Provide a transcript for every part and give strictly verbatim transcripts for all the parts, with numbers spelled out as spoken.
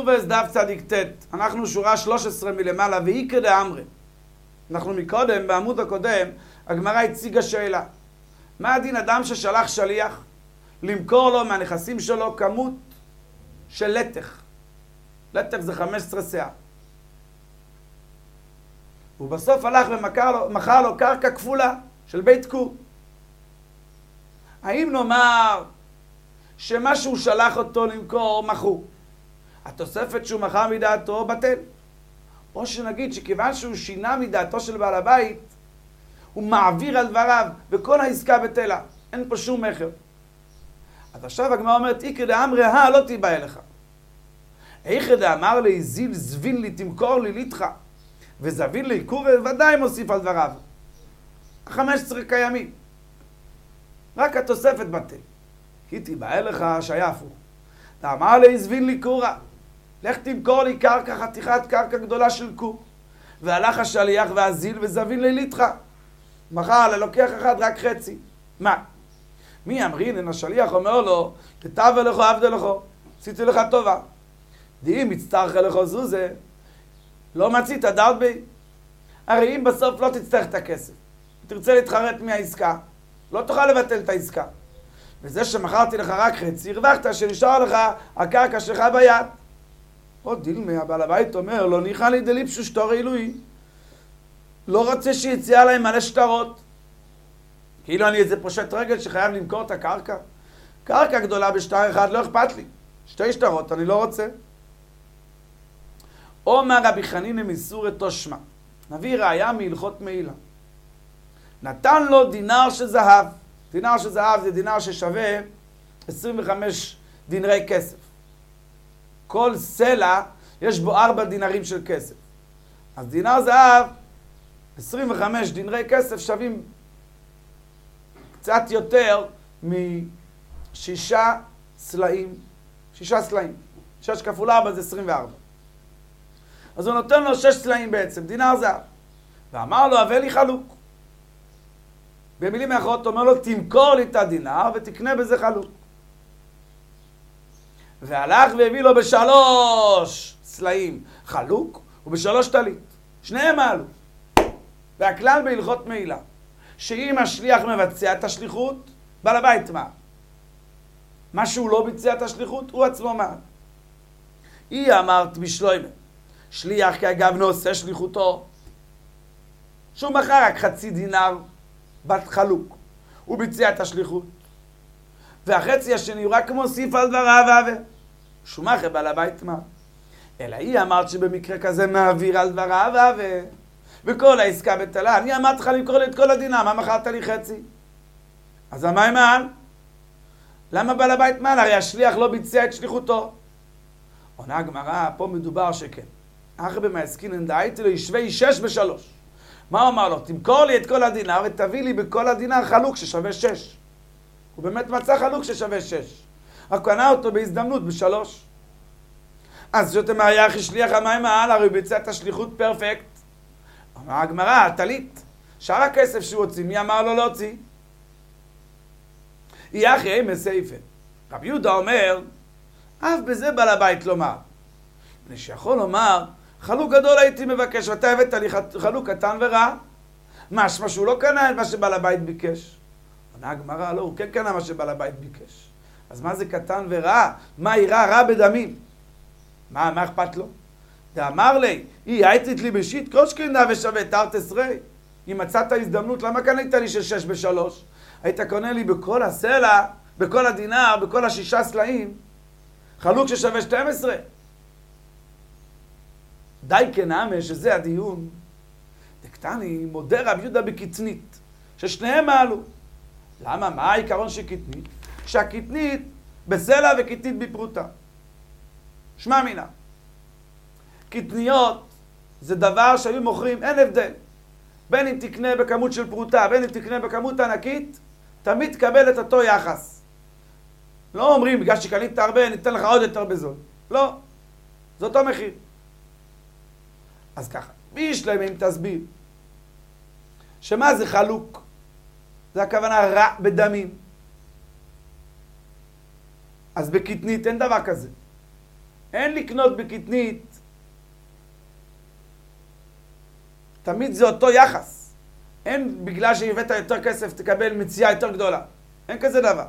טובס דף צדיק תת, אנחנו שורה שלוש עשרה מלמעלה, ואיקא דאמרי. אנחנו מקודם, בעמוד הקודם, הגמרא הציגה שאלה. מה הדין אדם ששלח שליח למכור לו מהנכסים שלו כמות של לטח? לטח זה חמש עשרה שאה. הוא בסוף הלך ומכר לו, מכר לו קרקע כפולה של בית כור. האם נאמר שמה שהוא שלח אותו למכור מכור, התוספת שהוא מכר מדעתו בטל? או שנגיד שכיוון שהוא שינה מדעתו של בעל הבית, הוא מעביר על דבריו וכל העסקה בטלה, אין פה שום מחר. אז עכשיו הגמרא אומרת, איקא דאמרי הא לא תיבא אליך. איכא דאמר לי זיל זבין לי תמכור לי ליטך, וזבין לי כור, ודאי מוסיף על דבריו. חמש עשרה קיימים. רק התוספת בטל. כי תיבא אליך שהיה הפוך. דאמר לי זבין לי כורה, לך תמכור לי קרקע, חתיכת קרקע גדולה של כור. והלך השליח והזיל וזבין לי ליטך. מחר ללוקח אחד רק חצי. מה? מי אמרינן? השליח אומר לו, תתאווה לכו עבדה לכו, עשיתי לך טובה. דאם יצטרך לכו זוזה, לא מצית דעת בי. הרי אם בסוף לא תצטרך את הכסף, תרצה להתחרט מהעסקה, לא תוכל לבטל את העסקה. וזה שמכרתי לך רק חצי, הרווחת שנשאר לך הקרקע שלך ביד. עוד דילמה, הבעל הבית אומר, לא ניחא לי דליפשו שטור עילוי. לא רוצה שיציאה להם מלא שטרות. כאילו אני איזה פושט רגל שחייב למכור את הקרקע. קרקע גדולה בשטר אחד, לא אכפת לי. שתי שטרות, אני לא רוצה. אומר רבי חנינא מסורי תושמע, נביא ראיה מהלכות מעילה. נתן לו דינר של זהב. דינר של זהב זה דינר ששווה עשרים וחמש דינרי כסף. כל סלע יש בו ארבע דינרים של כסף. אז דינר זהב, עשרים וחמש דינרי כסף שווים קצת יותר משישה סלעים. שישה סלעים. שש כפול ארבע זה עשרים וארבע. אז הוא נותן לו שש סלעים בעצם, דינר זהב. ואמר לו, הבא לי חלוק. במילים האחרות אומר לו, תמכור לי את הדינר ותקנה בזה חלוק. והלך והביא לו בשלוש סלעים חלוק ובשלוש טלית. שניהם מעלו. והכלל בהלכות מעילה, שאם השליח מבצע את השליחות, בעל הבית מה? מה שהוא לא ביצע את השליחות, הוא עצמו מה? היא אמרת בשלוימה, שליח כאגב נעשה שליחותו, שהוא מכר רק חצי דינר בת חלוק, הוא ביצע את השליחות, והחצי השני הוא רק מוסיף על דבריו והווה, שהוא מכר בעל הבית מה? אלא היא אמרת שבמקרה כזה מעביר על דבריו והווה, וכל העסקה בטלה. אני אמרת לך למכור לי את כל הדינר, מה מכרת לי חצי? אז מה עם מעל? למה בעל הבית מעל? הרי השליח לא ביצע את שליחותו. עונה הגמרא, פה מדובר שכן. אחרי במעסקינן דאיתי לו ישווה שש בשלוש. מה הוא אמר לו? תמכור לי את כל הדינר ותביא לי בכל הדינר חלוק ששווה שש. הוא באמת מצא חלוק ששווה שש. רק קנה אותו בהזדמנות בשלוש. אז שאתם היה אחי שליח המים מעל, הרי הוא ביצע את השליחות פרפקט. אמר הגמרא, טלית, שאר הכסף שהוא הוציא, מי אמר לו להוציא? יהיה אחי מסייפה. רבי יהודה אומר, אף בזה בעל הבית לומר. אני שיכול לומר, חלוק גדול הייתי מבקש, ואתה הבאת לי חלוק קטן ורע. משמע שהוא לא קנה את מה שבעל הבית ביקש. עונה הגמרא, לא, הוא כן קנה מה שבעל הבית ביקש. אז מה זה קטן ורע? מה יראה רע בדמים? מה, מה אכפת לו? דאמר לי, היא הייתית לי בשיט, כל שקרינה ושווה תרת עשרה. אם מצאת הזדמנות, למה קנית לי של שש בשלוש? היית קונה לי בכל הסלע, בכל הדינר, בכל השישה סלעים, חלוק ששווה שתים עשרה. די כנאמה שזה הדיון. דקטני מודה רב יהודה בקטנית, ששניהם מעלו. למה? מה העיקרון של קטנית? שהקטנית בסלע וקטנית בפרוטה. שמע מינה. קטניות זה דבר שהיו מוכרים, אין הבדל. בין אם תקנה בכמות של פרוטה, בין אם תקנה בכמות ענקית, תמיד תקבל את אותו יחס. לא אומרים, בגלל שקנית הרבה, ניתן לך עוד יותר בזול. לא. זה אותו מחיר. אז ככה, מי ישלם אם תסביר? שמה זה חלוק? זה הכוונה רע בדמים. אז בקטנית אין דבר כזה. אין לקנות בקטנית. תמיד זה אותו יחס. אין בגלל שהבאת יותר כסף תקבל מציאה יותר גדולה. אין כזה דבר.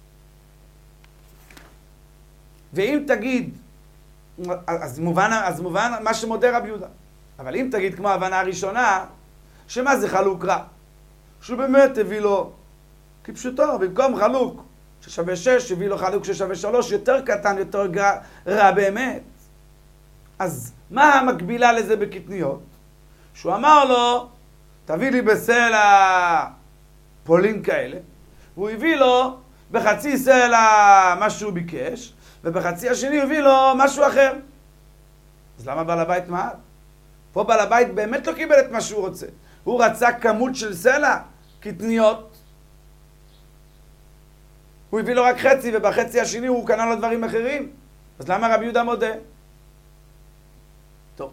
ואם תגיד, אז מובן, אז מובן מה שמודה רבי יהודה. אבל אם תגיד כמו ההבנה הראשונה, שמה זה חלוק רע? שהוא באמת הביא לו, כפשוטו, במקום חלוק ששווה שש, הביא לו חלוק ששווה שלוש, יותר קטן, יותר רע, רע באמת. אז מה המקבילה לזה בקטניות? שהוא אמר לו, תביא לי בסלע פולין כאלה, והוא הביא לו בחצי סלע מה שהוא ביקש, ובחצי השני הוא הביא לו משהו אחר. אז למה בעל הבית מעל? פה בעל הבית באמת לא קיבל את מה שהוא רוצה. הוא רצה כמות של סלע, קטניות. הוא הביא לו רק חצי, ובחצי השני הוא קנה לו דברים אחרים. אז למה רבי יהודה מודה? טוב.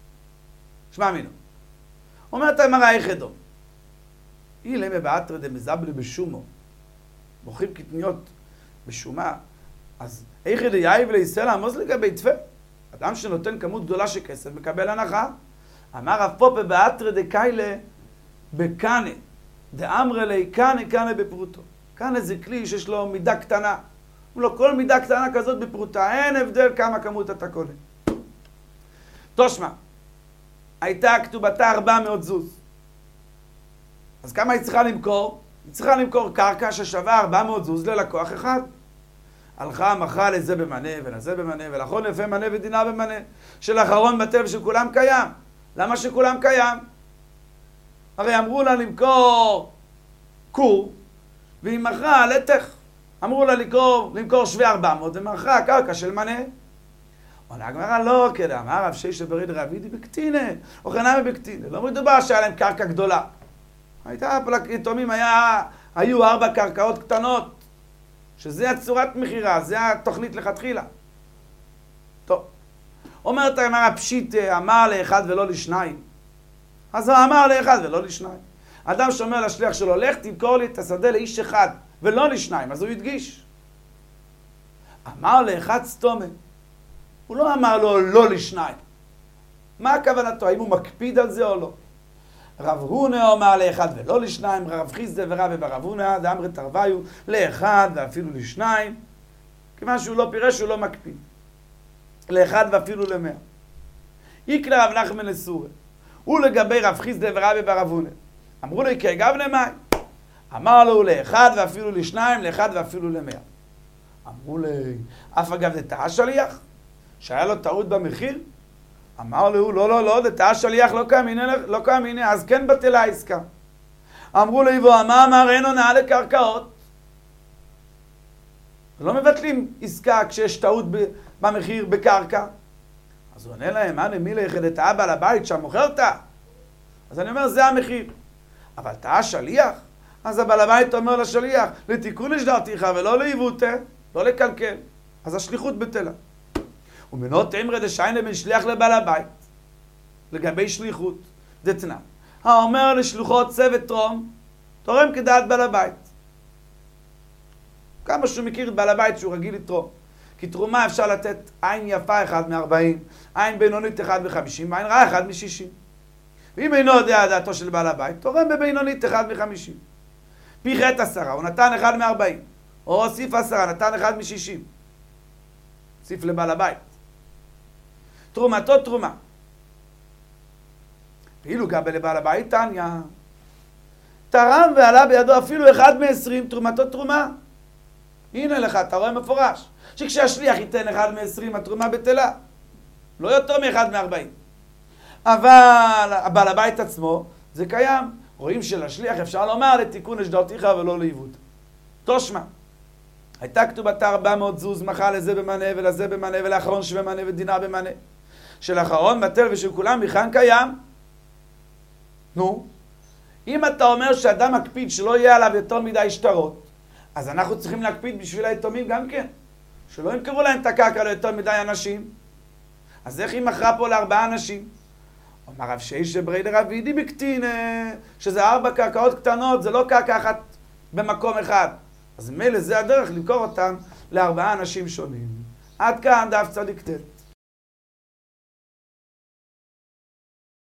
שמע מינו. אומרת אמרה איכדו. אילמה באתרא דמזבלי בשומו. מוכרים קטניות בשומה. אז איכדו יאיב לישראל עמוס לגבי תפה. אדם שנותן כמות גדולה של כסף מקבל הנחה. אמר רב פופה באתרא דקיילה בקנה. דאמרה לי קנה קנה בפרוטו. קנה זה כלי שיש לו מידה קטנה. לא כל מידה קטנה כזאת בפרוטה. אין הבדל כמה כמות אתה קונה. תושמע. הייתה כתובתה ארבע מאות זוז. אז כמה היא צריכה למכור? היא צריכה למכור קרקע ששווה ארבע מאות זוז ללקוח אחד. הלכה, מכרה לזה במנה ולזה במנה, ולאחרון לפי מנה ודינה במנה. של אחרון בטל ושכולם קיים. למה שכולם קיים? הרי אמרו לה למכור קור, והיא מכרה לתך. אמרו לה למכור, למכור שווה ארבע מאות, ומכרה קרקע של מנה. עונה הגמרא לא כדאי, אמר רב ששת ברי דרבידי בקטינה, או חנמי בקטינה. לא מדובר שהיה להם קרקע גדולה. הייתה, ליתומים היה, היו ארבע קרקעות קטנות, שזה הצורת מחירה, זה התוכנית לכתחילה. טוב. אומרת הגמרא פשיט אמר לאחד ולא לשניים. אז הוא אמר לאחד ולא לשניים. אדם שאומר לשליח שלו, לך תמכור לי את השדה לאיש אחד ולא לשניים, אז הוא ידגיש. אמר לאחד סתומה. הוא לא אמר לו לא לשניים. מה הכוונתו? האם הוא מקפיד על זה או לא? רב הונא אמר לאחד ולא לשניים, רב חיסדא ורבי ברב הונא דאמרי תרוויו לאחד ואפילו לשניים, כיוון שהוא לא פירש, הוא לא מקפיד. לאחד ואפילו למאה. איקרא רב נחמן לסורי. הוא לגבי רב חיסדא ורבי ברב הונא. אמרו לו, כי אגב למאי. אמר לו לאחד ואפילו לשניים, לאחד ואפילו למאה. אמרו לי, אף אגב זה טעה שליח? שהיה לו טעות במחיר? אמר לו, לא, לא, לא, זה טעה שליח, לא קאמיני, לא קאמיני, אז כן בטלה העסקה. אמרו לו, והוא אמר, אמר, אין הונאה לקרקעות. לא מבטלים עסקה כשיש טעות במחיר בקרקע. אז הוא עונה להם, מה למי ליחד את האבא לבית שם מוכרת? אז אני אומר, זה המחיר. אבל טעה שליח? אז הבעל הבית אומר לשליח, לתיקון לשדרתיך ולא לעיוותה, לא לקלקל. אז השליחות בטלה. ומנות אמרי דשיינה בין שליח לבעל הבית, לגבי שליחות, דתנא. האומר לשלוחות צוות תרום, תורם כדעת בעל הבית. כמה שהוא מכיר את בעל הבית שהוא רגיל לתרום. כי תרומה אפשר לתת עין יפה אחד מארבעים, עין בינונית אחד מחמישים, ועין רעה אחד משישים. ואם אינו יודע דעתו של בעל הבית, תורם בבינונית אחד מחמישים. פיחת עשרה, הוא נתן אחד מארבעים. או הוסיף עשרה, נתן אחד משישים. הוסיף לבעל הבית. תרומתו תרומה. ואילו גבי לבעל הבית תניא. תרם ועלה בידו אפילו אחד מעשרים, תרומתו תרומה. הנה לך, אתה רואה מפורש. שכשהשליח ייתן אחד מעשרים, התרומה בטלה. לא יותר מאחד מארבעים. אבל הבעל הבית עצמו, זה קיים. רואים שלשליח אפשר לומר לתיקון לשדרתיך ולא לעיוות. תושמע. הייתה כתובתה ארבע מאות זוז, מחה לזה במנה ולזה במנה ולאחרון שווה מנה ודינה במנה. שלאחרון בטל ושל כולם מכאן קיים. נו, אם אתה אומר שאדם מקפיד שלא יהיה עליו יותר מדי שטרות, אז אנחנו צריכים להקפיד בשביל היתומים גם כן. שלא ימכרו להם את הקרקע ליותר מדי אנשים. אז איך היא מכרה פה לארבעה אנשים? אומר רב ששת ברי דרבידי בקטינה, שזה ארבע קרקעות קטנות, זה לא קרקע אחת במקום אחד. אז מילא זה הדרך למכור אותם לארבעה אנשים שונים. עד כאן דף צדיק ט'.